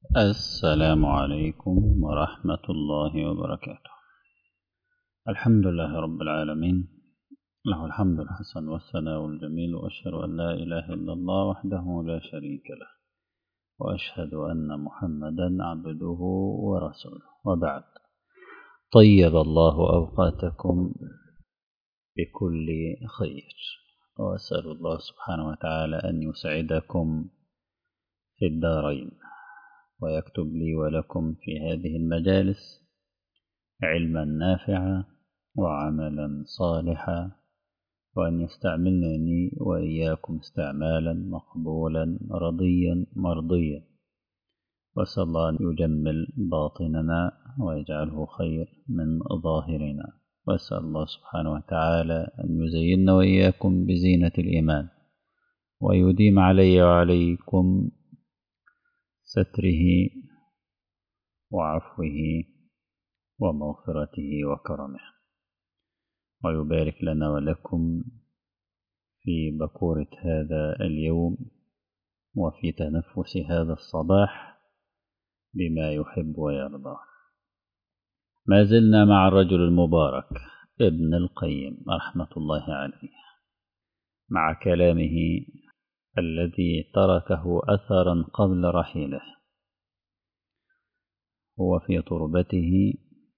السلام عليكم ورحمة الله وبركاته. الحمد لله رب العالمين، له الحمد الحسن والثناء الجميل، وأشهد أن لا إله إلا الله وحده لا شريك له، وأشهد أن محمدا عبده ورسوله، وبعد. طيب الله أوقاتكم بكل خير، وأسأل الله سبحانه وتعالى أن يسعدكم في الدارين، ويكتب لي ولكم في هذه المجالس علما نافعا وعملا صالحا، وأن يستعملني وإياكم استعمالا مقبولا رضيا مرضيا، وأسأل الله أن يجمل باطننا ويجعله خير من ظاهرنا، وأسأل الله سبحانه وتعالى أن يزيننا وإياكم بزينة الإيمان، ويديم علي وعليكم ستره وعفوه ومغفرته وكرمه، ويبارك لنا ولكم في بكورة هذا اليوم وفي تنفس هذا الصباح بما يحب ويرضى. ما زلنا مع الرجل المبارك ابن القيم رحمة الله عليه، مع كلامه الذي تركه أثرا قبل رحيله. هو في تربته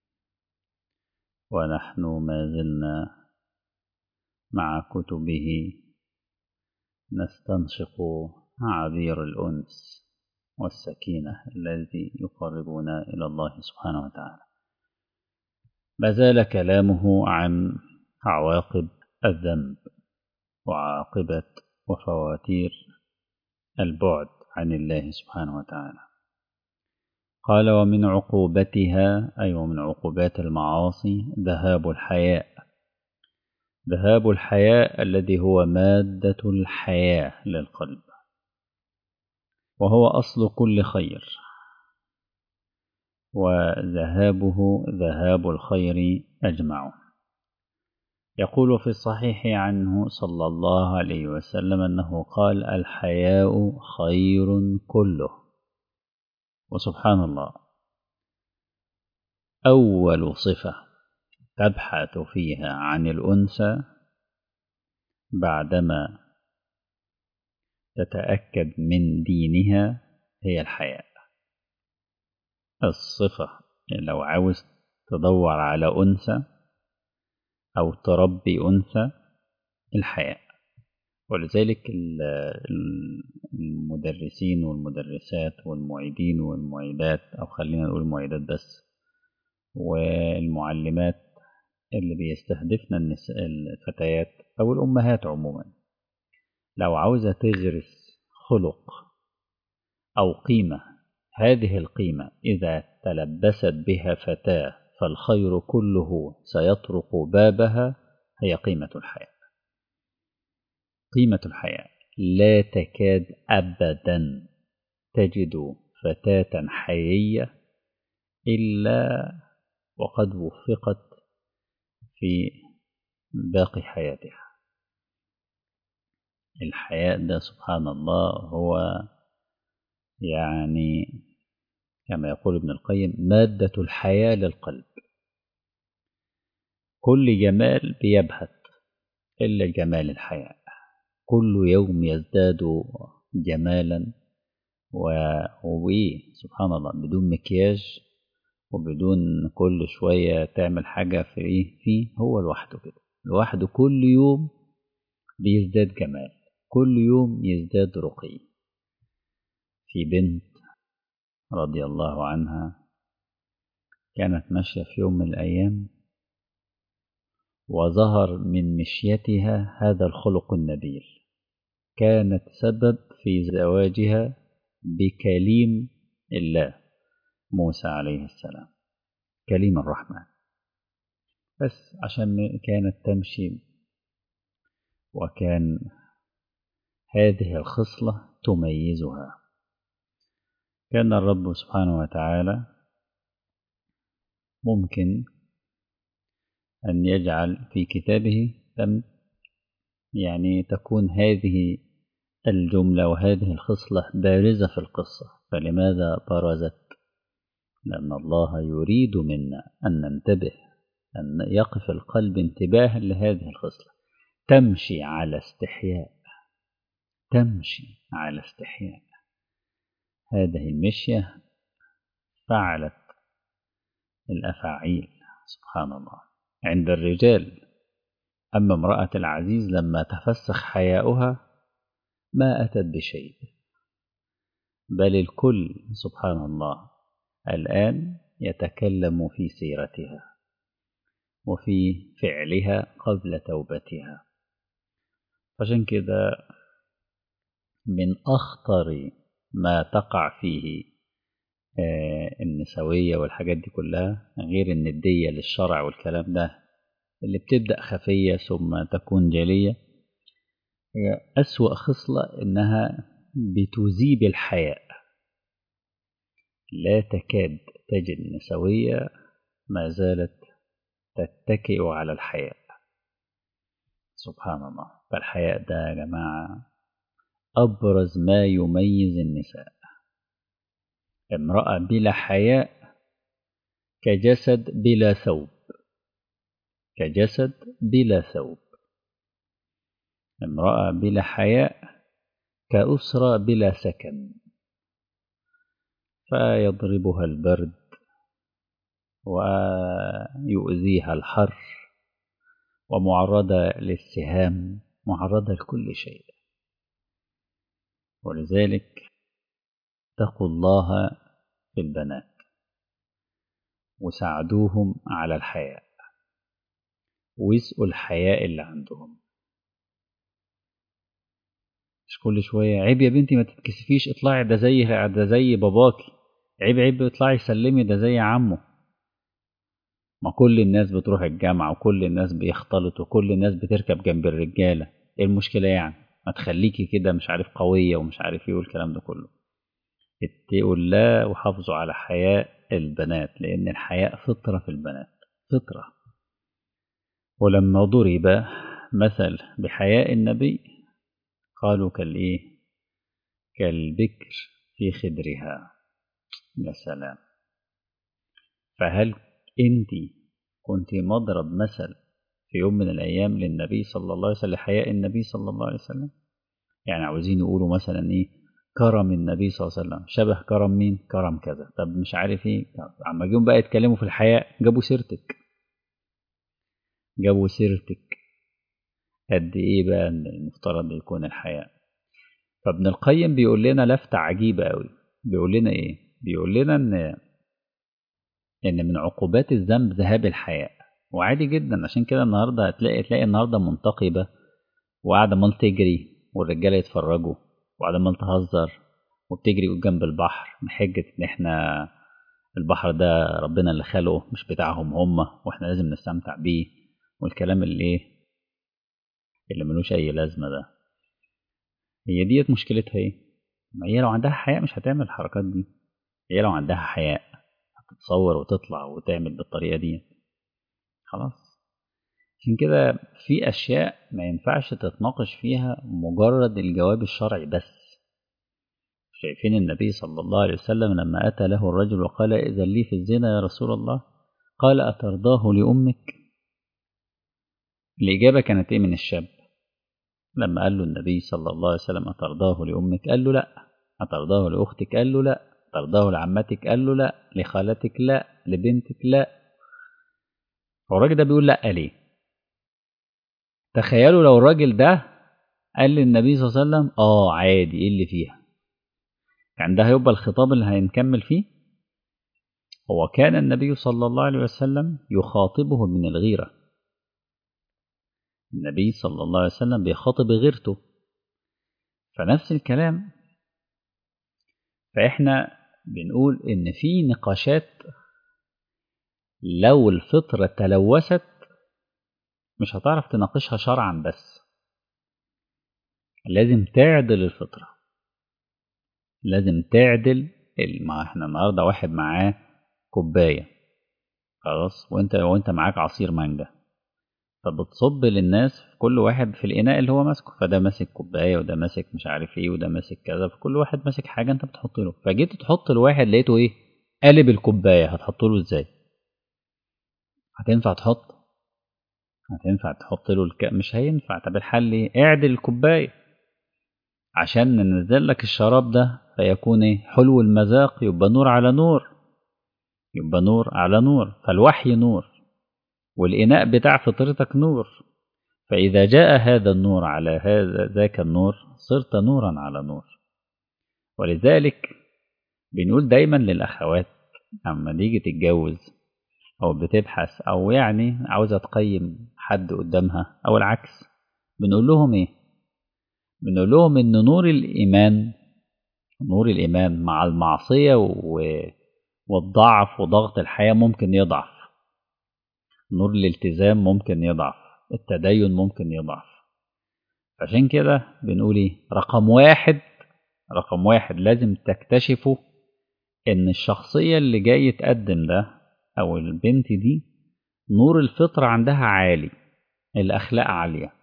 ونحن ما زلنا مع كتبه نستنشق عبير الأنس والسكينة الذي يقربنا إلى الله سبحانه وتعالى. ما زال كلامه عن عواقب الذنب وعاقبة وفواتير البعد عن الله سبحانه وتعالى. قال: ومن عقوبتها، أي ومن عقوبات المعاصي، ذهاب الحياء. ذهاب الحياء الذي هو مادة الحياة للقلب، وهو أصل كل خير، وذهابه ذهاب الخير أجمع. يقول في الصحيح عنه صلى الله عليه وسلم أنه قال: الحياء خير كله. وسبحان الله، أول صفة تبحث فيها عن الأنثى بعدما تتأكد من دينها هي الحياء. الصفة لو عاوز تدور على أنثى أو تربي أنثى، الحياء. ولذلك المدرسين والمدرسات والمعيدين والمعيدات، أو خلينا نقول المعيدات بس، والمعلمات اللي بيستهدفنا الفتيات أو الأمهات عموما، لو عاوزة تغرس خلق أو قيمة، هذه القيمة إذا تلبست بها فتاة فالخير كله سيطرق بابها، هي قيمة الحياة. قيمة الحياة، لا تكاد أبدا تجد فتاة حيية إلا وقد وفقت في باقي حياتها. الحياء ده سبحان الله هو يعني كما يقول ابن القيم مادة الحياة للقلب. كل جمال بيبهت إلا جمال الحياء، كل يوم يزداد جمالا. وإيه سبحان الله، بدون مكياج وبدون كل شوية تعمل حاجة في إيه فيه، هو لوحده كده، لوحده كل يوم بيزداد جمال، كل يوم يزداد رقي. في بنت رضي الله عنها كانت ماشية في يوم من الأيام، وظهر من مشيتها هذا الخلق النبيل، كانت سبب في زواجها بكليم الله موسى عليه السلام، كليم الرحمن، بس عشان كانت تمشي، وكان هذه الخصلة تميزها. كان الرب سبحانه وتعالى ممكن أن يجعل في كتابه يعني تكون هذه الجملة وهذه الخصلة بارزة في القصة، فلماذا برزت؟ لأن الله يريد منا أن ننتبه، أن يقف القلب انتباها لهذه الخصلة. تمشي على استحياء، تمشي على استحياء. هذه المشية فعلت الأفاعيل سبحان الله عند الرجال. أما امرأة العزيز لما تفسخ حياؤها ما أتت بشيء، بل الكل سبحان الله الآن يتكلم في سيرتها وفي فعلها قبل توبتها. عشان كده من أخطر ما تقع فيه النسوية والحاجات دي كلها، غير الندية للشرع والكلام ده اللي بتبدأ خفية ثم تكون جلية، هي أسوأ خصلة إنها بتذيب الحياء. لا تكاد تجد نسوية ما زالت تتكئ على الحياء سبحان الله. فالحياء ده يا جماعة أبرز ما يميز النساء. امرأة بلا حياء كجسد بلا ثوب، كجسد بلا ثوب. امرأة بلا حياء كأسرة بلا سكن، فيضربها البرد ويؤذيها الحر، ومعرضة للسهام، معرضة لكل شيء. ولذلك اتقوا الله في البنات وساعدوهم على الحياء، واسقوا الحياء اللي عندهم. مش كل شوية عيب يا بنتي ما تتكسفيش، اطلعي ده زي باباكي، عيب اطلعي سلمي ده زي عمه. ما كل الناس بتروح الجامعة وكل الناس بيختلطوا وكل الناس بتركب جنب الرجالة، ايه المشكلة يعني؟ ما تخليكي كده مش عارف قوية ومش عارف ايه والكلام ده كله. اتقوا الله وحافظوا على حياء البنات، لأن الحياء فطرة في البنات، فطرة. ولما ضرب مثل بحياء النبي قالوا كالإيه؟ كالبكر في خدرها. يا سلام. فهل أنت كنت مضرب مثل في يوم من الأيام للنبي صلى الله عليه وسلم، حياء النبي صلى الله عليه وسلم؟ يعني عاوزين يقولوا مثلا إيه؟ كرم النبي صلى الله عليه وسلم شبه كرم مين؟ كرم كذا. طب مش عارف إيه، عما جم بقى يتكلموا في الحياء جابوا سيرتك، جابوا سيرتك. قد إيه بقى المفترض يكون الحياء؟ فابن القيم بيقول لنا لفتة عجيبة قوي. بيقول لنا إيه؟ بيقول لنا إن من عقوبات الذنب ذهاب الحياء. وعادي جدا، عشان كده النهارده تلاقي النهارده منتقبة وقاعدة مال تجري والرجالة يتفرجوا، وقاعدة مال تهزر وبتجري جنب البحر بحجة إن إحنا البحر ده ربنا اللي خلقه مش بتاعهم هم، وإحنا لازم نستمتع بيه، والكلام اللي إيه اللي ملوش أي لازمة ده. هي ديت مشكلتها إيه؟ ما هي لو عندها حياء مش هتعمل الحركات دي. هي لو عندها حياء هتتصور وتطلع وتعمل بالطريقة دي خلاص. عشان كده في أشياء ما ينفعش تتناقش فيها مجرد الجواب الشرعي بس. شايفين النبي صلى الله عليه وسلم لما أتى له الرجل وقال إذن لي في الزنا يا رسول الله، قال أترضاه لأمك؟ الإجابة كانت إيه من الشاب لما قال له النبي صلى الله عليه وسلم أترضاه لأمك؟ قال له لا. أترضاه لأختك؟ قال له لا. أترضاه لعمتك؟ قال له لا. لخالتك؟ لا. لبنتك؟ لا. والراجل ده بيقول لا ليه؟ تخيلوا لو الراجل ده قال للنبي صلى الله عليه وسلم عادي، ايه اللي فيها؟ يعني ده هيبقى الخطاب اللي هنكمل فيه. هو كان النبي صلى الله عليه وسلم يخاطبه من الغيرة. النبي صلى الله عليه وسلم بيخاطب غيرته، فنفس الكلام. فإحنا بنقول إن في نقاشات لو الفطرة تلوثت مش هتعرف تناقشها شرعا، بس لازم تعدل الفطرة، لازم تعدل. ما احنا النهارده واحد معاه كوباية خلاص، وانت معاك عصير مانجا، فبتصب للناس كل واحد في الإناء اللي هو ماسكه، فده ماسك كوباية وده ماسك مش عارف ايه وده ماسك كذا، فكل واحد ماسك حاجة انت بتحط له. فجيت تحط لواحد لقيته ايه؟ قالب الكوباية، هتحط له ازاي؟ هتنفع تحط؟ هتنفع تحط له مش هينفع. طب الحل ايه؟ اعدل الكوباية عشان ننزل لك الشراب ده فيكون ايه؟ حلو المذاق، يبقى نور على نور، يبقى نور على نور. فالوحي نور، والإناء بتاع فطرتك نور، فإذا جاء هذا النور على هذا ذاك النور صرت نورا على نور. ولذلك بنقول دايما للأخوات أما تيجي تتجوز أو بتبحث أو يعني عاوزة تقيم حد قدامها أو العكس، بنقول لهم إيه؟ بنقول لهم إن نور الإيمان، نور الإيمان مع المعصية والضعف وضغط الحياة ممكن يضعف. نور الالتزام ممكن يضعف، التدين ممكن يضعف. عشان كده بنقول ايه؟ رقم واحد لازم تكتشفوا ان الشخصية اللي جاي يتقدم ده او البنت دي نور الفطرة عندها عالي، الاخلاق عالية.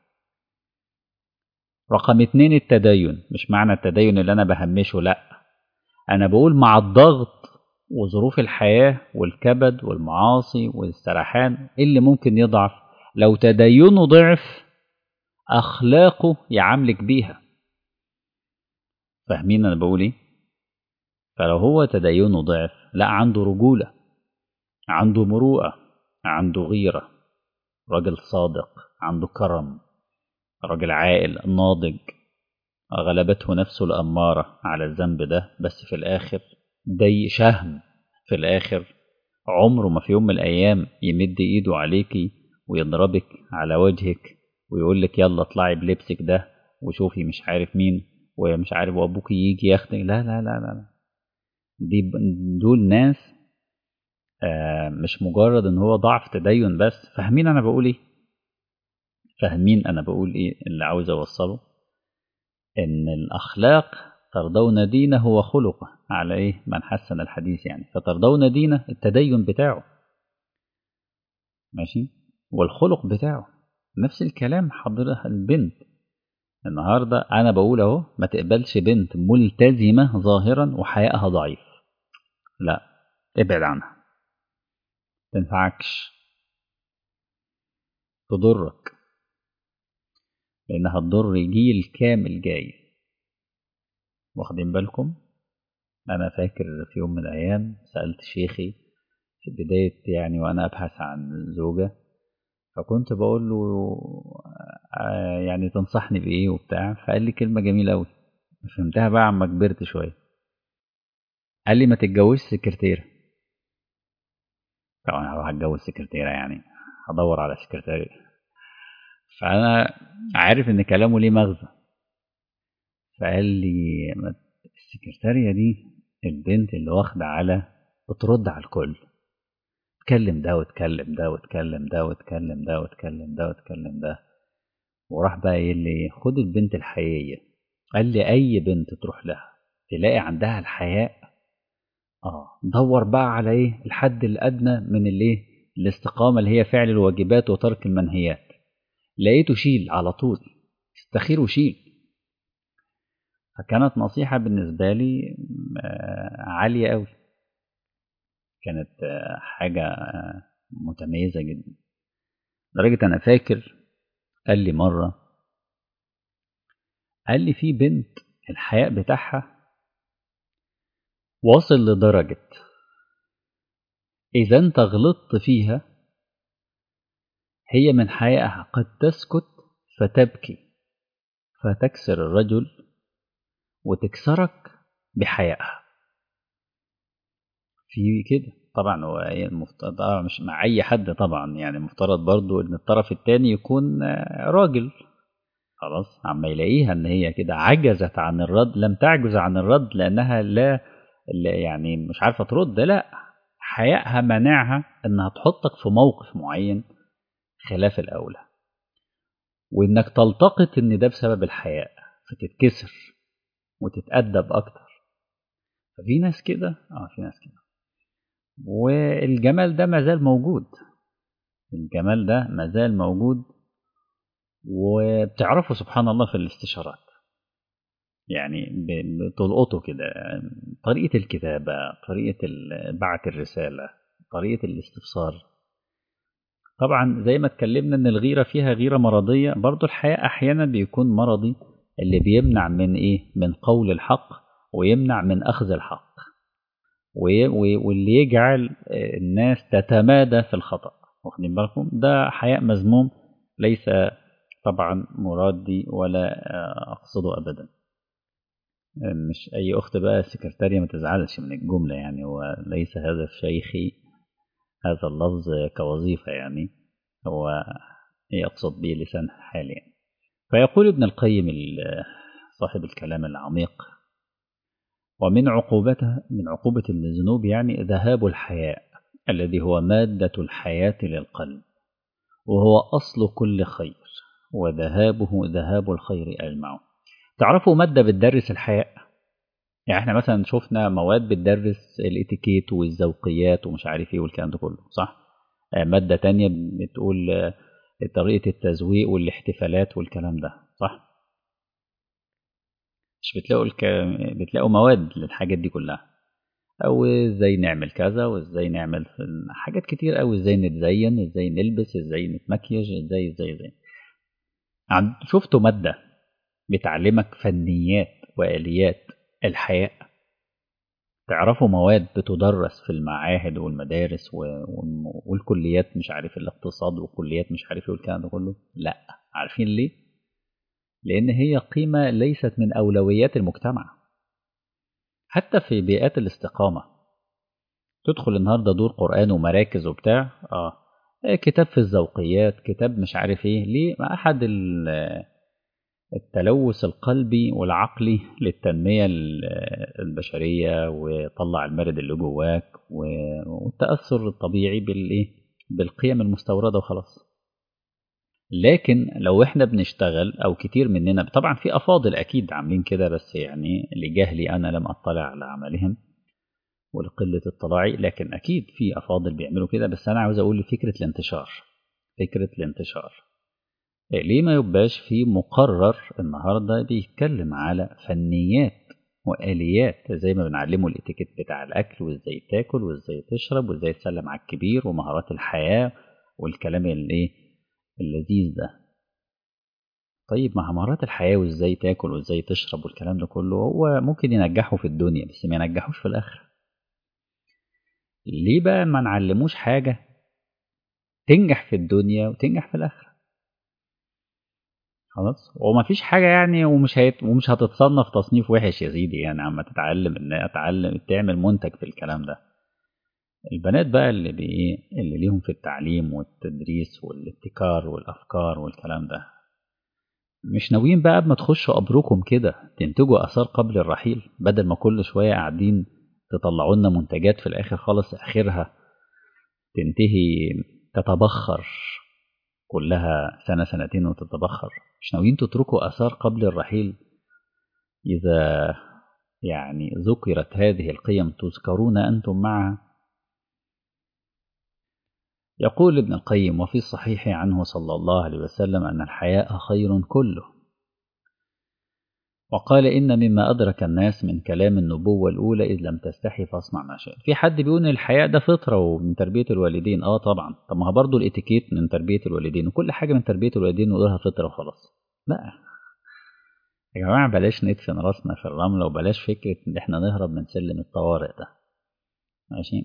رقم اتنين التدين، مش معنى التدين اللي انا بهمشه، لا، انا بقول مع الضغط وظروف الحياة والكبد والمعاصي والسرحان اللي ممكن يضعف، لو تدينه ضعف اخلاقه يعاملك بيها. فاهمين انا بقول ايه؟ فلو هو تدينه ضعف، لا، عنده رجولة، عنده مروءة، عنده غيرة، راجل صادق، عنده كرم، راجل عاقل ناضج، غلبته نفسه الأمارة على الذنب ده، بس في الآخر دي شهم. في الآخر عمره ما في يوم من الأيام يمد إيده عليكي ويضربك على وجهك ويقولك يلا اطلعي بلبسك ده وشوفي مش عارف مين ومش عارف وأبوك يجي ياخدك. لا لا لا لا، دول ناس مش مجرد ان هو ضعف تدين بس. فاهمين انا بقول ايه؟ فاهمين انا بقول ايه اللي عاوز اوصله؟ ان الاخلاق ترضون دينه وخلقه على ايه؟ من حسن الحديث يعني، فترضون دينه التدين بتاعه ماشي، والخلق بتاعه نفس الكلام. حضرتها البنت النهارده انا بقول اهو، ما تقبلش بنت ملتزمه ظاهرا وحيائها ضعيف، لا، ابعد عنها، تنفعكش، تضرك، لأنها تضر جيل كامل جاي. واخدين بالكم؟ أنا فاكر في يوم من الأيام سألت شيخي في بداية يعني وأنا أبحث عن زوجة، فكنت بقول له يعني تنصحني بإيه وبتاع، فقال لي كلمة جميلة أوي فهمتها بقى عما كبرت شوية. قال لي ما تتجوزش سكرتيرة. طبعا هروح أتجوز سكرتيرة يعني؟ هدور على سكرتيرة؟ فأنا عارف إن كلامه ليه مغزى. فقال لي السكرتارية دي البنت اللي واخدة على بترد على الكل، تكلم ده وتكلم ده وتكلم ده وتكلم ده وتكلم ده وتكلم ده. وراح بقى قايل لي خد البنت الحقيقية. قال لي أي بنت تروح لها تلاقي عندها الحياء، دور بقى على ايه؟ الحد الأدنى من الايه؟ الاستقامة اللي هي فعل الواجبات وترك المنهيات. لقيته شيل على طول، استخير وشيل. فكانت نصيحة بالنسبة لي عالية قوي، كانت حاجة متميزة جدا. لدرجة أنا فاكر قال لي مرة، قال لي في بنت الحياء بتاعها واصل لدرجة إذا أنت غلطت فيها هي من حيائها قد تسكت فتبكي فتكسر الرجل وتكسرك بحيائها. في كده طبعا هو المفترض مش مع أي حد طبعا، يعني المفترض برضو إن الطرف التاني يكون راجل. خلاص عما يلاقيها ان هي كده عجزت عن الرد، لم تعجز عن الرد لانها لا يعني مش عارفه ترد، لا، حيائها منعها انها تحطك في موقف معين خلاف الاولى، وانك تلتقط ان ده بسبب الحياء فتتكسر وتتأدب اكتر. ففي ناس كده، في ناس كده، والجمال ده ما زال موجود. الجمال ده مازال موجود، وبتعرفه سبحان الله في الاستشارات، يعني بتلقطه كده، طريقة الكتابة، طريقة بعت الرسالة، طريقة الاستفسار. طبعا زي ما اتكلمنا ان الغيرة فيها غيرة مرضية، برضو الحياء احيانا بيكون مرضي، اللي بيمنع من ايه، من قول الحق، ويمنع من اخذ الحق، واللي يجعل الناس تتمادى في الخطأ. واخدين بالكم؟ ده حياء مذموم، ليس طبعا مرادي ولا اقصده ابدا. مش اي اخت بقى سكرتارية ما تزعلش من الجملة، يعني وليس هذا شيخي هذا اللفظ كوظيفة، يعني هو يقصد به لسان حال يعني. فيقول ابن القيم صاحب الكلام العميق: ومن عقوبتها، من عقوبة الذنوب يعني ذهاب الحياء، الذي هو مادة الحياة للقلب، وهو أصل كل خير، وذهابه ذهاب الخير أجمعه. تعرفوا مادة بتدرس الحياء؟ يعني احنا مثلا شفنا مواد بتدرس الاتيكيت والذوقيات ومش عارف ايه والكلام ده كله، صح؟ مادة تانية بتقول طريقة التزويق والاحتفالات والكلام ده، صح؟ مش بتلاقوا بتلاقوا مواد للحاجات دي كلها، او ازاي نعمل كذا، وازاي نعمل حاجات كتير قوي، ازاي نتزين، ازاي نلبس، ازاي نتمكيج، ازاي. شفتوا مادة بتعلمك فنيات وآليات الحياء؟ تعرفوا مواد بتدرس في المعاهد والمدارس والكليات، مش عارف الاقتصاد وكليات مش عارف ايه والكلام ده كله؟ لا. عارفين ليه؟ لأن هي قيمة ليست من أولويات المجتمع. حتى في بيئات الاستقامة، تدخل النهاردة دور قرآن ومراكز وبتاع، كتاب في الذوقيات، كتاب مش عارف ايه، ليه؟ أحد التلوث القلبي والعقلي للتنمية البشرية، وطلع المرض اللي جواك، والتأثر الطبيعي بالقيم المستوردة وخلاص. لكن لو احنا بنشتغل، او كتير مننا، طبعا في افاضل اكيد عاملين كده، بس يعني لجهلي انا لم اطلع على عملهم ولقلة اطلاعي، لكن اكيد في افاضل بيعملوا كده. بس انا عاوز اقول فكرة الانتشار، فكرة الانتشار، ليه ما يبقاش في مقرر النهاردة بيتكلم على فنيات وآليات، زي ما بنعلمه الاتيكيت بتاع الأكل، وإزاي تاكل، وإزاي تشرب، وإزاي تسلم على الكبير، ومهارات الحياة والكلام اللذيذ ده. طيب ما مهارات الحياة وإزاي تاكل وإزاي تشرب والكلام ده كله، هو ممكن ينجحه في الدنيا بس ما ينجحوش في الآخرة. ليه بقى ما نعلموش حاجة تنجح في الدنيا وتنجح في الآخرة؟ خلاص، وما فيش حاجة يعني، ومش هتتصنف تصنيف وحش يا سيدي، يعني عم تتعلم ان اتعلم تعمل منتج في الكلام ده. البنات بقى اللي ليهم في التعليم والتدريس والابتكار والافكار والكلام ده، مش ناويين بقى قبل ما تخشوا قبركم كده تنتجوا اثار قبل الرحيل، بدل ما كل شوية قاعدين تطلعوا لنا منتجات في الاخر خالص اخرها تنتهي تتبخر، كلها سنة سنتين وتتبخر. مش ناويين تتركوا أثار قبل الرحيل؟ إذا يعني ذكرت هذه القيم تذكرون أنتم معها. يقول ابن القيم: وفي الصحيح عنه صلى الله عليه وسلم أن الحياء خير كله. وقال: إن مما أدرك الناس من كلام النبوة الأولى إذ لم تستحي فاصنع ما شئت. في حد بيقول إن الحياء ده فطرة ومن تربية الوالدين؟ طبعا. طب ما هو برضه الاتيكيت من تربية الوالدين، وكل حاجة من تربية الوالدين نقولها فطرة وخلاص؟ لا يا جماعة، بلاش ندفن راسنا في الرملة، وبلاش فكرة إن إحنا نهرب من سلم الطوارئ ده. ماشي.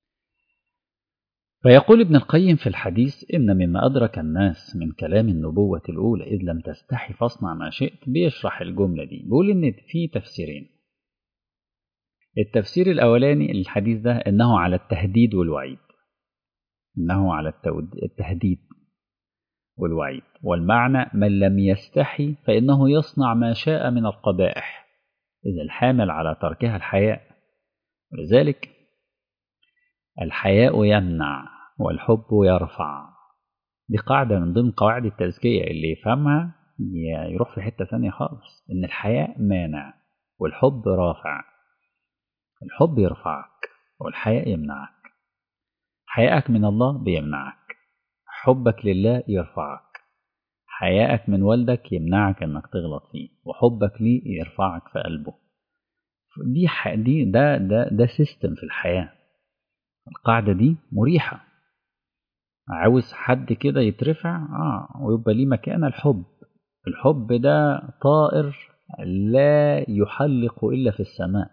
فيقول ابن القيم في الحديث: إن مما أدرك الناس من كلام النبوة الأولى إذ لم تستحي فاصنع ما شئت. بيشرح الجملة دي، بيقول إن في تفسيرين. التفسير الأولاني للحديث ده إنه على التهديد والوعيد، إنه على التهديد والوعيد، والمعنى من لم يستحي فإنه يصنع ما شاء من القبائح، إذا الحامل على تركها الحياء. ولذلك الحياء يمنع والحب يرفع. دي قاعدة من ضمن قواعد التزكية، اللي يفهمها يروح في حتة ثانية خالص. إن الحياء مانع والحب رافع. الحب يرفعك والحياء يمنعك. حياءك من الله بيمنعك، حبك لله يرفعك، حيائك من والدك يمنعك انك تغلط فيه، وحبك ليه يرفعك في قلبه. دي ده سيستم في الحياة. القاعدة دي مريحة. عاوز حد كده يترفع ويبقى ليه مكانة. الحب ده طائر لا يحلق إلا في السماء.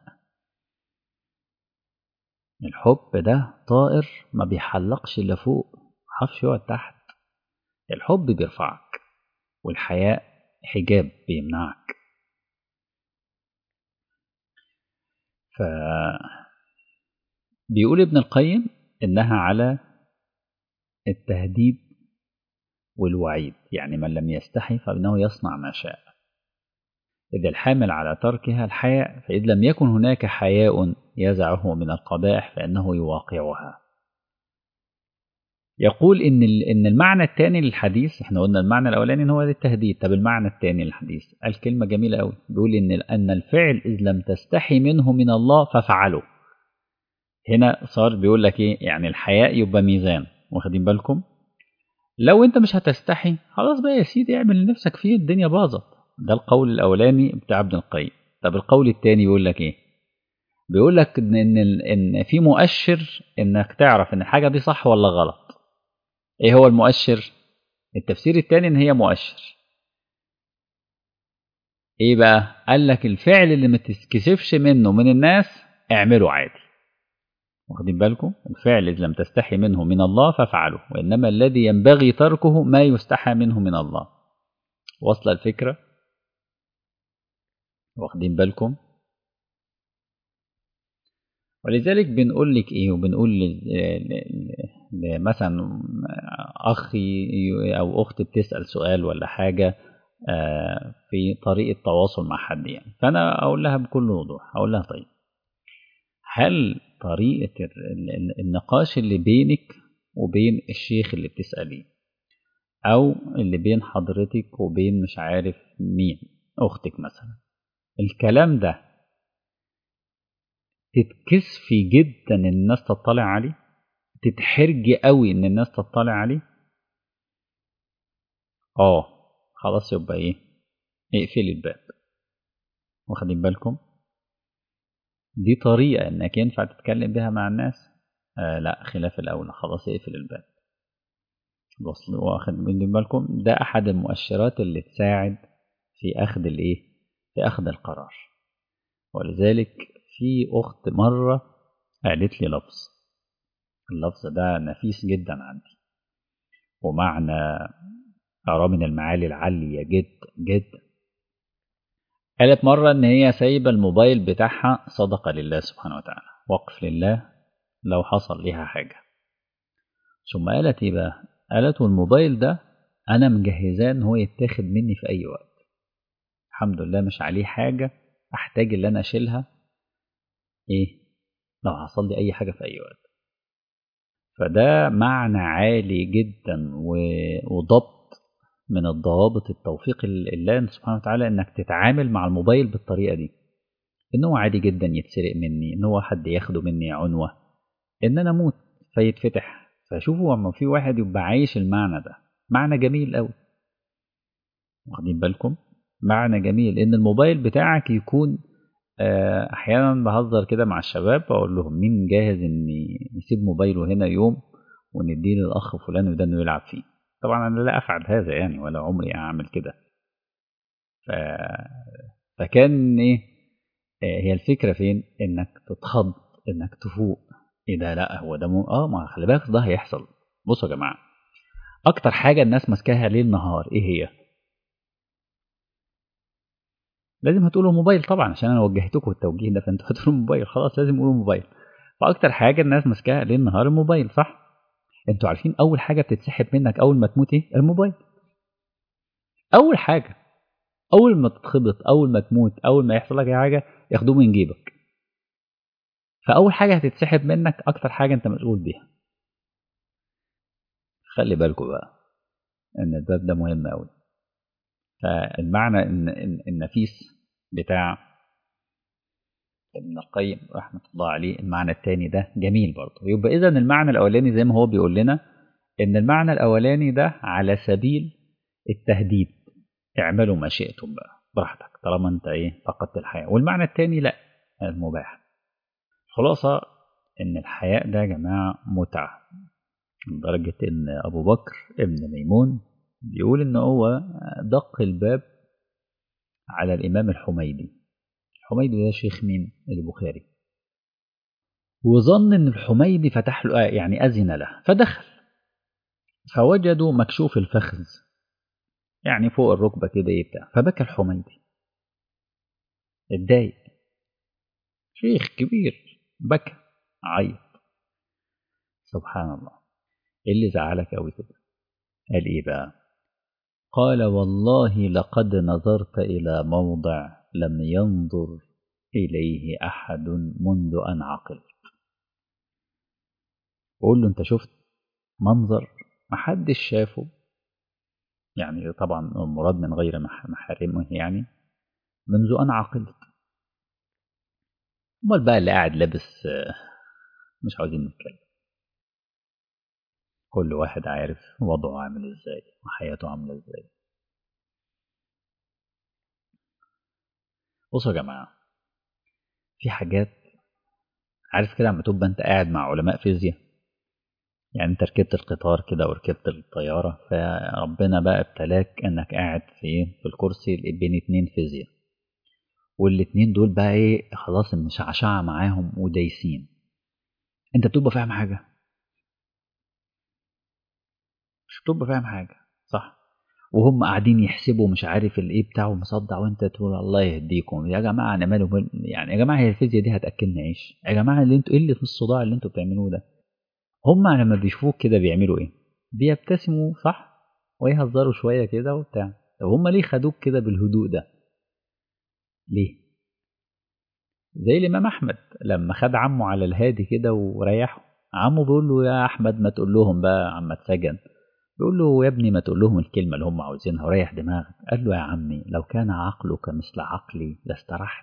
الحب ده طائر ما بيحلقش إلا فوق، محفش يقعد تحت. الحب بيرفعك، والحياء حجاب بيمنعك. بيقول ابن القيم إنها على التهديد والوعيد، يعني من لم يستحي فإنه يصنع ما شاء. إذا الحامل على تركها الحياء، فإذ لم يكن هناك حياء يزعه من القبائح فإنه يواقعها. يقول إن المعنى الثاني للحديث، احنا قلنا المعنى الأولاني إن هو التهديد، طب المعنى الثاني للحديث قال كلمة جميلة قوي، بيقول إن الفعل إذ لم تستحي منه من الله ففعله. هنا صار بيقول لك إيه؟ يعني الحياء يبقى ميزان، واخدين بالكم؟ لو أنت مش هتستحي خلاص بقى يا سيدي اعمل اللي نفسك فيه، الدنيا باظت. ده القول الأولاني بتاع ابن القيم. طب القول الثاني يقول لك إيه؟ بيقول لك إن في مؤشر إنك تعرف إن الحاجة دي صح ولا غلط. إيه هو المؤشر؟ التفسير الثاني إن هي مؤشر. إيه بقى؟ قال لك الفعل اللي ما تتكسفش منه من الناس اعمله عادي. واخدين بالكم؟ الفعل إذا لم تستحي منه من الله فافعله، وإنما الذي ينبغي تركه ما يستحى منه من الله. وصل الفكرة؟ واخدين بالكم؟ ولذلك بنقول لك ايه، وبنقول مثلا اخي او اخت بتسأل سؤال ولا حاجة في طريقة تواصل مع حد، يعني فانا اقول لها بكل وضوح، اقول لها طيب هل طريقة النقاش اللي بينك وبين الشيخ اللي بتسأليه، او اللي بين حضرتك وبين مش عارف مين، اختك مثلا، الكلام ده تتكسفي جدا ان الناس تطلع عليه، تتحرجي قوي ان الناس تطلع عليه، خلاص يبقى ايه، اقفلي الباب. واخدين بالكم؟ دي طريقة انك ينفع تتكلم بها مع الناس؟ لا، خلاف الاولى، خلاص اقفل الباب. واخدين بالكم؟ ده احد المؤشرات اللي تساعد في اخذ الايه، في اخذ القرار. ولذلك في اخت مرة قالت لي اللفظ ده نفيس جدا عندي، ومعنى أراه من المعالي العالية جدا جدا. قالت مرة إن هي سايبة الموبايل بتاعها صدقة لله سبحانه وتعالى، وقف لله لو حصل ليها حاجة. ثم قالت إيه بقى؟ قالت والموبايل ده أنا مجهزاه إن هو يتاخد مني في أي وقت، الحمد لله مش عليه حاجة أحتاج اللي أنا أشيلها إيه لو حصل لي أي حاجة في أي وقت. فده معنى عالي جدا وضبط من الضوابط التوفيق الله سبحانه وتعالى، انك تتعامل مع الموبايل بالطريقة دي، ان هو عادي جدا يتسرق مني، ان هو حد ياخده مني عنوة، ان انا اموت فيتفتح. فشوفوا اما في واحد يبقى عايش المعنى ده، معنى جميل قوي. واخدين بالكم؟ معنى جميل ان الموبايل بتاعك يكون احيانا بهزر كده مع الشباب، اقول لهم مين جاهز ان يسيب موبايله هنا يوم ونديه للاخ فلان وده انه يلعب فيه. طبعا انا لا افعل هذا يعني، ولا عمري اعمل كده. ف... فكان ايه، هي الفكره فين؟ انك تتخض، انك تفوق. ايه ده؟ لا هو ده ما خلي بالك ده هيحصل. بصوا يا جماعه، اكتر حاجه الناس ماسكاها ليل نهار ايه هي؟ لازم هتقولوا موبايل طبعا، عشان انا وجهتكم التوجيه ده، فانتوا هتقولوا موبايل، خلاص لازم تقولوا موبايل. فاكتر حاجه الناس ماسكاها ليل نهار الموبايل، صح؟ انتوا عارفين اول حاجه بتتسحب منك اول ما تموت ايه؟ الموبايل. اول حاجه، اول ما تتخبط، اول ما تموت، اول ما يحصل لك اي حاجه ياخدوه من جيبك. فاول حاجه هتتسحب منك اكتر حاجه انت مسؤول بيها. خلي بالكم بقى ان الباب ده مهم قوي. فالمعنى ان النفيس بتاع ابن القيم رحمه الله عليه، المعنى الثاني ده جميل برضه. يبقى اذا المعنى الاولاني زي ما هو بيقول لنا إن المعنى الأولاني ده على سبيل التهديد، اعملوا ما شئتم بقى براحتك طالما أنت فقدت الحياة. والمعنى التاني لأ، المباح. خلاصة إن الحياء ده يا جماعة متعة، لدرجة إن أبو بكر ابن ميمون بيقول إن هو دق الباب على الإمام الحميدي. الحميدي ده شيخ مين؟ البخاري. وظن إن الحميدي فتح له يعني أذن له، فدخل فوجدوا مكشوف الفخذ، يعني فوق الركبة كده بتاع. فبكى الحميدي، اتضايق، شيخ كبير بكى عيط. سبحان الله، ايه اللي زعلك قوي كده؟ قال ايه بقى؟ قال والله لقد نظرت إلى موضع لم ينظر إليه أحد منذ أن عقل. بقول له أنت شفت منظر محدش شافه، يعني طبعا المراد من غير محارمه، يعني منذ أن عقلت. امال بقى اللي قاعد لابس مش عاوزين نتكلم. كل واحد عارف وضعه عامل ازاي وحياته عامله ازاي. بصوا يا جماعه، في حاجات، عارف كده لما تبقى انت قاعد مع علماء فيزياء، يعني انت ركبت القطار كده وركبت الطياره، فربنا بقى ابتلاك انك قاعد في الكرسي بين اتنين فيزياء، والاتنين دول بقى خلاص المشعشعه معاهم ودايسين. انت بتبقى فاهم حاجه؟ مش بتبقى فاهم حاجه، صح؟ وهم قاعدين يحسبوا مش عارف الايه بتاعه مصدع، وانت تقول الله يهديكم يا جماعه، انا ماله يعني يا جماعه، هي الفيزياء دي هتاكلنا عيش يا جماعه؟ اللي انتوا ايه اللي في الصداع اللي انتوا بتعملوه ده؟ هم لما بيشوفوك كده بيعملوا ايه؟ بيبتسموا، صح؟ ويهزروا شويه كده وبتاع. طب هم ليه خدوك كده بالهدوء ده؟ ليه؟ زي الامام احمد لما خد عمه على الهادي كده وريحه، عمه بيقول له يا احمد ما تقول لهم بقى عم اتسجن، بيقول له يا ابني ما تقول لهم الكلمة اللي هم عاوزينها وريح دماغك. قال له يا عمي لو كان عقلك مثل عقلي لاسترحت.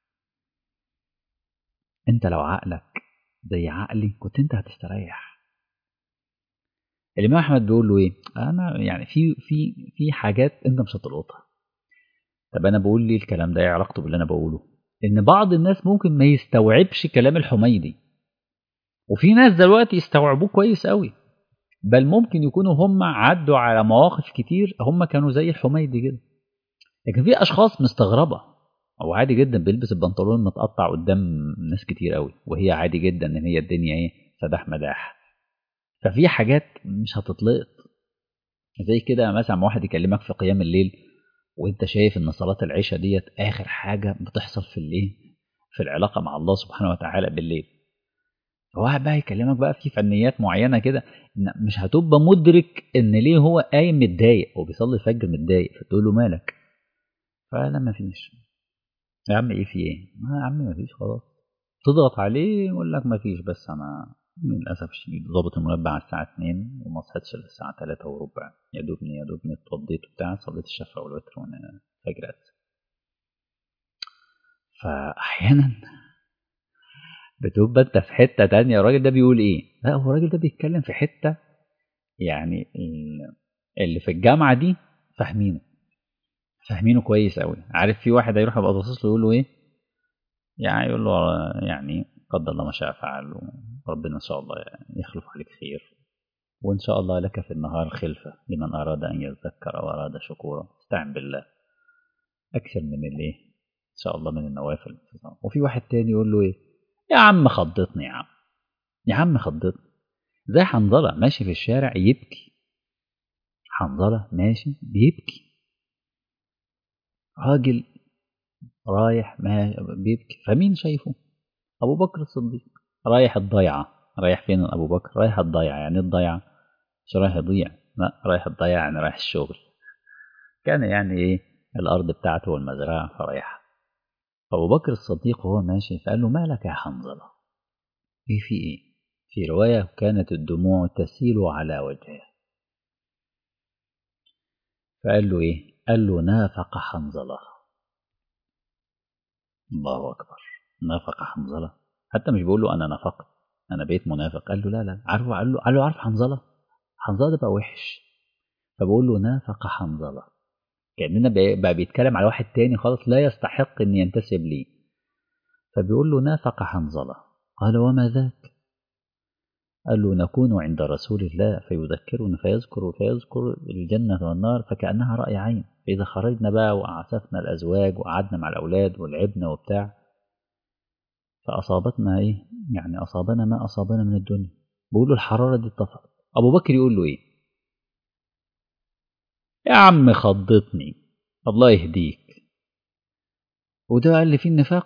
انت لو عقلك زي عقلي كنت انت هتستريح. الإمام أحمد بيقول له ايه؟ أنا يعني في حاجات أنت مش هتلقطها. طب أنا بقول لي الكلام ده ايه علاقته باللي أنا بقوله؟ إن بعض الناس ممكن ما يستوعبش كلام الحميدي، وفي ناس دلوقتي يستوعبوه كويس قوي، بل ممكن يكونوا هم عدوا على مواقف كتير هم كانوا زي الحميدي كده. لكن في اشخاص مستغربه، او عادي جدا بيلبس البنطلون متقطع قدام ناس كتير قوي، وهي عادي جدا ان هي الدنيا سداح مداح. ففي حاجات مش هتطلقط. زي كده مثلا ما واحد يكلمك في قيام الليل، وانت شايف ان صلاه العشاء ديت اخر حاجه بتحصل في في العلاقه مع الله سبحانه وتعالى بالليل. فواحد بقى يكلمك بقى في فنيات معينه كده، مش هتبقى مدرك ان ليه هو قايم متضايق وبيصلي الفجر متضايق، فتقول له مالك؟ فلا ما فيش. يا عم ايه في ايه؟ ما يا عم ما فيش خلاص. تضغط عليه يقول لك ما فيش، بس انا للاسف الشديد ظابط المنبه على الساعه 2 وما صحيتش الا الساعه 3 وربع، يا دوبني اتوضيت وبتاع، صليت الشفع والوتر وانا فجر أذن. فاحيانا بتبقى انت في حته تانية، الراجل ده بيقول ايه؟ لا هو الراجل ده بيتكلم في حته، يعني اللي في الجامعه دي فاهمينه كويس قوي. عارف في واحد هيروح يبقى باصص له يقول له ايه؟ يعني يقول له يعني قدر الله ما شاء فعل، وربنا إن شاء الله يخلف عليك خير، وإن شاء الله لك في النهار خلفة لمن أراد أن يذكر أو أراد شكورا. استعن بالله أكثر من إن شاء الله من النوافل. وفي واحد تاني يقول له إيه؟ يا عم خضتني، يا عم خضتني. زي حنظلة ماشي في الشارع يبكي، حنظلة ماشي بيبكي، راجل رايح ما بيبكي، فمين شايفه؟ أبو بكر الصديق رايح الضيعة. رايح فين أبو بكر؟ رايح الضيعة. يعني الضيعة مش رايح يضيع، لا رايح الضيعة يعني رايح الشغل. كان يعني الأرض بتاعته والمزرعة فرايحة. فأبو بكر الصديق وهو ماشي فقال له مالك يا حنظلة؟ إيه في إيه؟ في رواية كانت الدموع تسيل على وجهه. فقال له إيه؟ قال له نافق حنظلة. الله أكبر، نافق حنظلة. حتى مش بيقول له أنا نافقت، أنا بقيت منافق. قال له لا لا، عارفه؟ قال له عارف حنظلة؟ حنظلة ده بقى وحش. فبقول له نافق حنظلة، كأننا بقى بيتكلم على واحد تاني خالص لا يستحق أن ينتسب لي. فبيقول له نافق حنظلة. قال وما ذاك؟ قال له نكون عند رسول الله فيذكرنا فيذكر الجنة والنار فكأنها رأي عين، فإذا خرجنا بقى وأعسفنا الأزواج وقعدنا مع الأولاد ولعبنا وبتاع فأصابتنا إيه؟ يعني أصابنا ما أصابنا من الدنيا. بيقول له الحرارة دي اتطفت. أبو بكر يقول له إيه؟ يا عم خضتني، الله يهديك، وده بقى اللي فيه النفاق.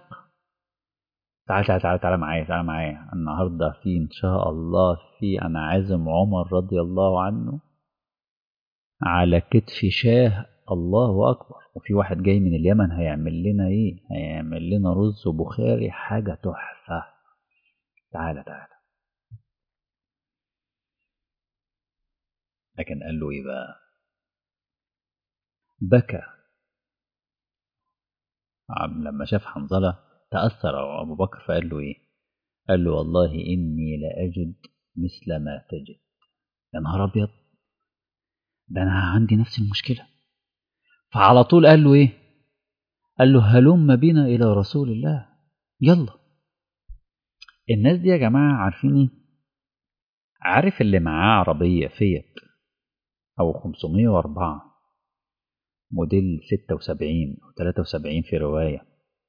تعال معايا، تعال معايا النهارده في إن شاء الله أنا عازم عمر رضي الله عنه على كتف شاه، الله أكبر. وفي واحد جاي من اليمن هيعمل لنا إيه؟ هيعمل لنا رز وبخاري، حاجة تحفة. تعالى. لكن قال له إيه بقى؟ بكى لما شاف حنظلة، تأثر أبو بكر فقال له إيه؟ قال له والله إني لأجد مثل ما تجد. يا نهار أبيض، ده أنا عندي نفس المشكلة. فعلى طول قال له إيه؟ قال له هلم بنا إلى رسول الله، يلا. الناس دي يا جماعة عارفين إيه؟ عارف اللي معاه عربية فيت أو 504 موديل 76 أو 73 في رواية،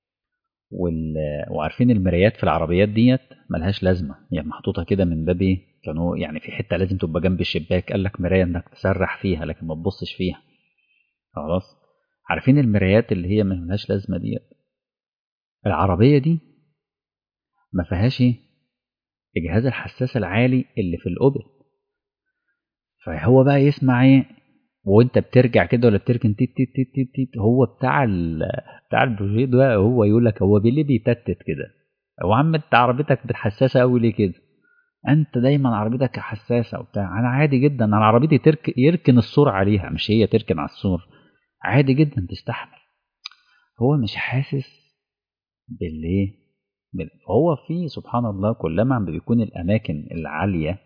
وعارفين المرايات في العربيات ديت ملهاش لازمة، يعني محطوطة كده من باب إيه؟ كانوا يعني في حتة لازم تبقى جنب الشباك، قال لك مراية إنك تسرح فيها لكن ما تبصش فيها. خلاص، عارفين المرايات اللي هي ملهاش لازمة ديت؟ العربية دي ما فيهاش إيه؟ الجهاز الحساس العالي اللي في الأوبل. فهو بقى يسمع إيه وانت بترجع كده ولا بتركن تيت تيت تيت تيت تيت، هو بتاع البروجيه ده هو يقول لك هو ليه بيتتت كده؟ هو عم انت عربيتك حساسه قوي ليه كده؟ انت دايما عربيتك حساسه وبتاع. انا عادي جدا، انا عربيتي يركن السور عليها مش هي تركن على السور، عادي جدا تستحمل. هو مش حاسس بالايه. هو في سبحان الله كلما بيكون الاماكن العاليه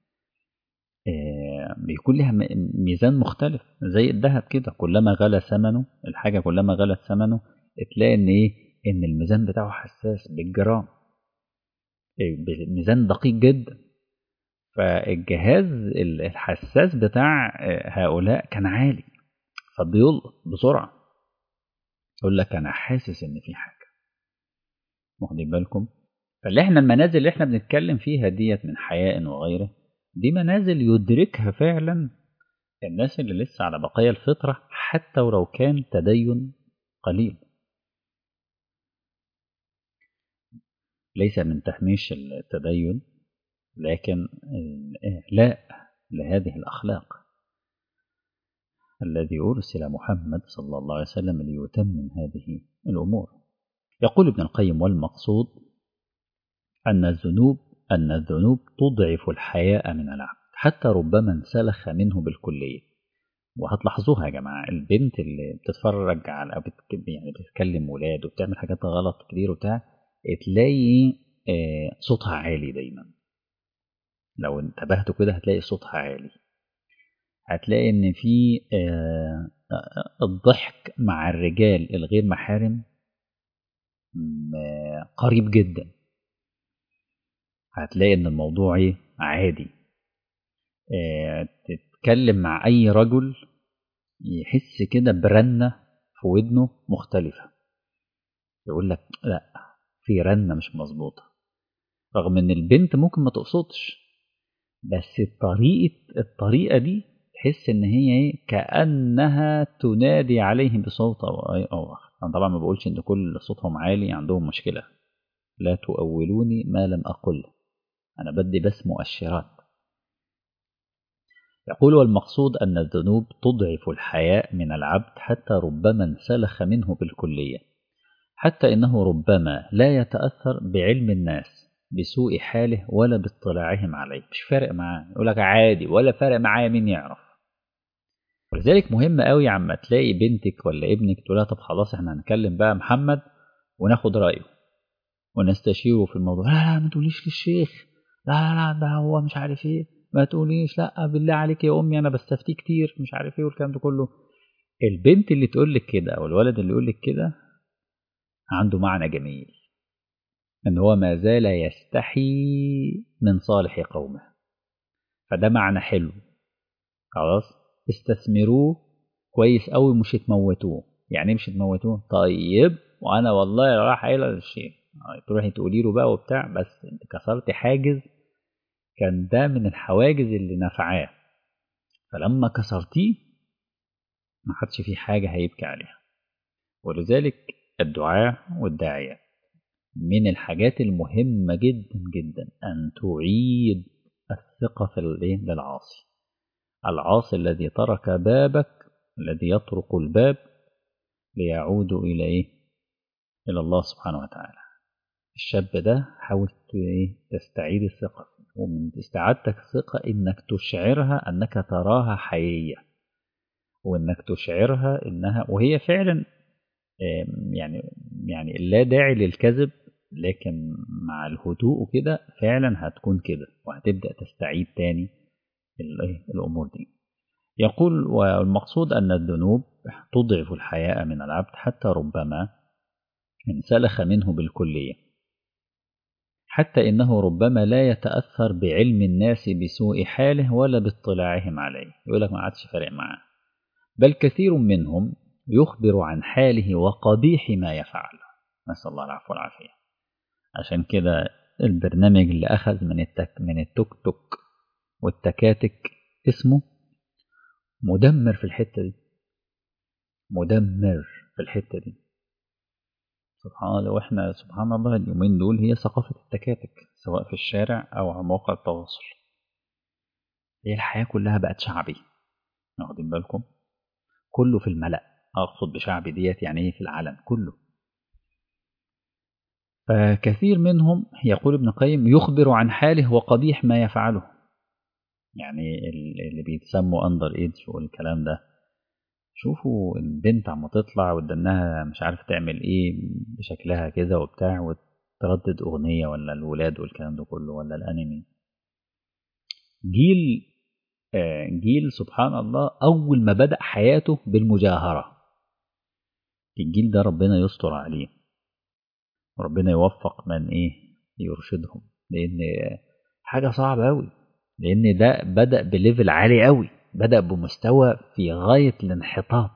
بيكون لها ميزان مختلف، زي الذهب كده، كلما غلى ثمنه الحاجة، كلما غلت ثمنه تلاقي ان ايه؟ ان الميزان بتاعه حساس بالجرام، ميزان دقيق جدا. فالجهاز الحساس بتاع هؤلاء كان عالي، فبيلقط بسرعة، يقول لك انا حاسس ان في حاجة. واخدين بالكم؟ فاللي احنا المنازل اللي احنا بنتكلم فيها ديت من حياء وغيره، دي منازل يدركها فعلا الناس اللي لسه على بقايا الفطرة، حتى ولو كان تدين قليل. ليس من تهميش التدين، لكن الإعلاء لهذه الأخلاق الذي أرسل محمد صلى الله عليه وسلم ليتمم هذه الأمور. يقول ابن القيم والمقصود أن الذنوب تضعف الحياء من العبد حتى ربما انسلخ منه بالكلية. وهتلاحظوها يا جماعة، البنت اللي بتتفرج على أو يعني بتتكلم ولاد وبتعمل حاجات غلط كتير وبتاع، تلاقي صوتها عالي دايما. لو انتبهتوا كده هتلاقي صوتها عالي، هتلاقي ان في الضحك مع الرجال الغير محارم قريب جدا. هتلاقي ان الموضوع عادي. تتكلم مع اي رجل يحس كده برنة في ودنه مختلفة، يقول لك لا، في رنة مش مظبوطة، رغم ان البنت ممكن ما تقصدش، بس الطريقة دي تحس ان هي كأنها تنادي عليهم بصوت او اخر. انا طبعا ما بقولش ان كل صوتهم عالي عندهم مشكلة، لا تؤولوني ما لم اقل، انا بدي بس مؤشرات. يقول والمقصود ان الذنوب تضعف الحياء من العبد حتى ربما انسلخ منه بالكلية، حتى انه ربما لا يتأثر بعلم الناس بسوء حاله ولا باطلاعهم عليه، مش فارق معاه، يقول لك عادي ولا فارق معايا مين يعرف. ولذلك مهم قوي عما تلاقي بنتك ولا ابنك تقول لها طب خلاص احنا هنكلم بقى محمد وناخد رأيه ونستشيره في الموضوع، لا ما تقوليش للشيخ، لا ده هو مش عارف ايه، ما تقوليش لا بالله عليك يا امي انا بستفتي كتير مش عارف ايه والكلام ده كله. البنت اللي تقول لك كده او الولد اللي يقول لك كده عنده معنى جميل، ان هو ما زال يستحي من صالح قومه، فده معنى حلو. خلاص استثمروه كويس قوي، مش تموتوه. يعني ايه مش تموتوه؟ طيب وانا والله راح قايله للشيخ، تروحي تقولي له بقى وبتاع، بس انت كسرت حاجز كان ده من الحواجز اللي نفعاه، فلما كسرتيه ما حدش فيه حاجه هيبكي عليها. ولذلك الدعاء والداعيه من الحاجات المهمه جدا جدا ان تعيد الثقه في للعاصي. العاصي الذي ترك بابك، الذي يطرق الباب ليعود إلى إيه؟ إلى الله سبحانه وتعالى. الشاب ده حاول تستعيد الثقة فيه، ومن استعادتك الثقة إنك تشعرها أنك تراها حقيقية، وإنك تشعرها إنها وهي فعلا يعني لا داعي للكذب، لكن مع الهدوء وكده فعلا هتكون كده، وهتبدأ تستعيد تاني الأمور دي. يقول والمقصود أن الذنوب تضعف الحياء من العبد حتى ربما انسلخ منه بالكلية، حتى إنه ربما لا يتأثر بعلم الناس بسوء حاله ولا باطلاعهم عليه، يقول لك ما عادش فارق معاه، بل كثير منهم يخبر عن حاله وقبيح ما يفعل، نسأل الله العفو والعافية. عشان كده البرنامج اللي أخذ من التوك توك والتكاتك اسمه مدمر في الحتة دي، مدمر في الحتة دي. سبحان الله، واحنا سبحان الله اليومين دول هي ثقافة التكاتك سواء في الشارع أو على مواقع التواصل، هي الحياة كلها بقت شعبي، واخدين بالكم؟ كله في الملأ، أقصد بشعبي ديت يعني إيه؟ في العلن كله. فكثير منهم يقول ابن القيم يخبر عن حاله وقبيح ما يفعله، يعني اللي بيتسموا أندر إيدج والكلام ده. شوفوا البنت عم تطلع قدامها مش عارف تعمل ايه بشكلها كده وبتاع، وتردد اغنية، ولا الولاد والكلام ده كله، ولا الانمي. جيل جيل سبحان الله اول ما بدأ حياته بالمجاهرة. الجيل ده ربنا يستر عليه، وربنا يوفق من يرشدهم، لان حاجة صعبة اوي، لان ده بدأ بليفل عالي اوي، بدأ بمستوى في غاية الانحطاط.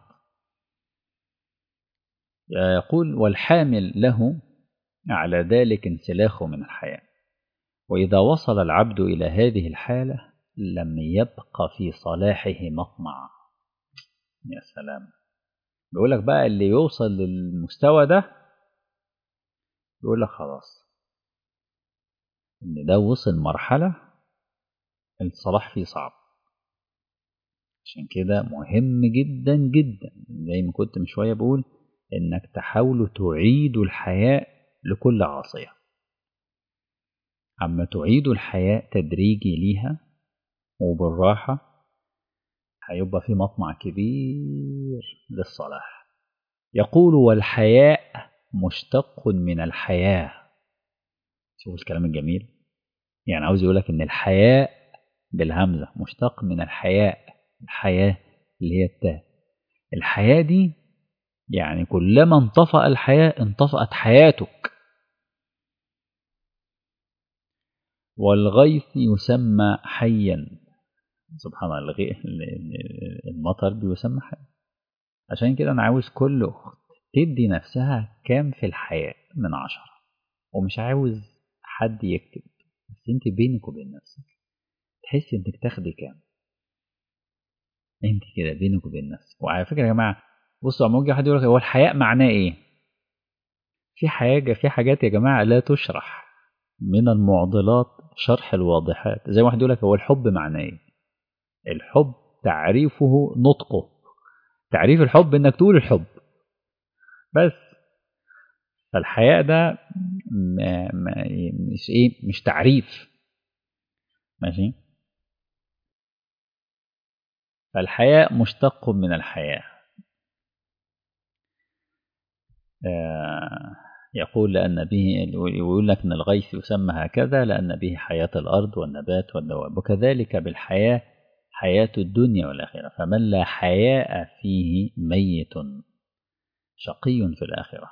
يقول والحامل له على ذلك انسلاخه من الحياة، وإذا وصل العبد إلى هذه الحالة لم يبق في صلاحه مطمع. يا سلام، بيقول لك بقى اللي يوصل للمستوى ده يقول لك خلاص إن ده وصل مرحلة الصلاح فيه صعب. عشان كده مهم جدا جدا زي ما كنت من شوية بقول إنك تحاولوا تعيدوا الحياة لكل عاصية. أما تعيدوا الحياة تدريجي ليها وبالراحة هيبقى في مطمع كبير للصلاح. يقول والحياء مشتق من الحياة. شوف الكلام الجميل، يعني عاوز يقولك إن الحياء بالهمزة مشتق من الحياء، الحياة اللي هي التاء. الحياة دي يعني كلما انطفأ الحياة انطفأت حياتك. والغيث يسمى حيا، سبحان الله، المطر بيسمى حي. عشان كده أنا عاوز كل أخت تدي نفسها كام في الحياة من 10، ومش عاوز حد يكتب، بس انت بينك وبين نفسك تحسي انك تاخدي كام، انت كده بينك وبين نفسك. وعلى فكرة يا جماعة بصوا، عم يجي حد يقول لك هو الحياء معناه ايه؟ في حاجات يا جماعة لا تشرح، من المعضلات شرح الواضحات. زي ما واحد يقول لك هو الحب معناه ايه؟ الحب تعريفه نطقه، تعريف الحب انك تقول الحب بس. فالحياء ده مش تعريف، ماشي. فالحياء مشتق من الحياة. يقول لأن به، ويقول لك أن الغيث يسمى هكذا لأن به حياة الأرض والنبات والدواب، وكذلك بالحياة حياة الدنيا والآخرة، فمن لا حياء فيه ميت شقي في الآخرة.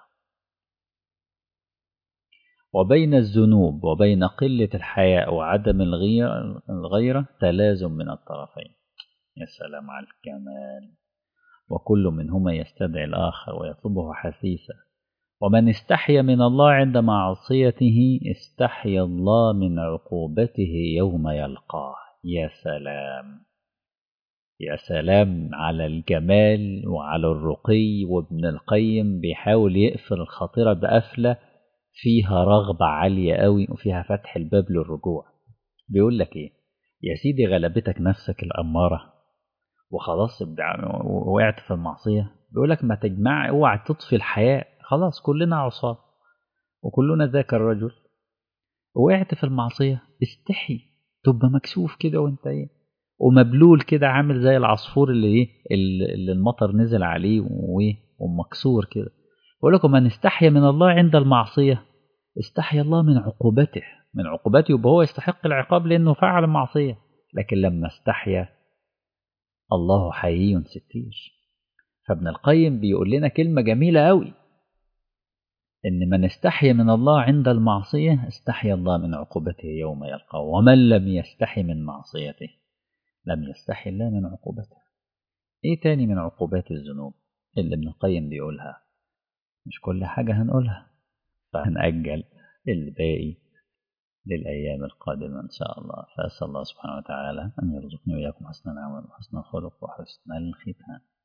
وبين الذنوب وبين قلة الحياء وعدم الغيرة تلازم من الطرفين. يا سلام على الكمال. وكل منهما يستدعي الآخر ويطلبه حثيثا. ومن استحيا من الله عند معصيته استحيا الله من عقوبته يوم يلقاه. يا سلام، يا سلام على الجمال وعلى الرقي. وابن القيم بيحاول يقفل الخاطرة بقفلة فيها رغبة عالية قوي وفيها فتح الباب للرجوع. بيقول لك ايه يا سيدي؟ غلبتك نفسك الأمارة وخلاص وقعت في المعصية. بيقول لك ما تجمع، اوعى تطفي الحياء. خلاص كلنا عصاة وكلنا ذاك الرجل. وقعت في المعصية استحي، تبقى مكسوف كده وانت ايه ومبلول كده، عامل زي العصفور اللي ايه اللي المطر نزل عليه ومكسور كده. بقول لكم من استحيا من الله عند المعصية استحيا الله من عقوبته. من عقوبته يبقى هو يستحق العقاب لأنه فعل المعصية، لكن لما استحيا الله حيي ستير. فابن القيم بيقول لنا كلمة جميلة قوي، إن من استحيا من الله عند المعصية استحيا الله من عقوبته يوم يلقاه، ومن لم يستحي من معصيته لم يستحي الله من عقوبته. إيه تاني من عقوبات الذنوب اللي ابن القيم بيقولها؟ مش كل حاجة هنقولها، فهنأجل الباقي للأيام القادمة إن شاء الله. فأسأل الله سبحانه وتعالى أن يرزقني وإياكم حسن العمل وحسن الخلق وحسن الختام.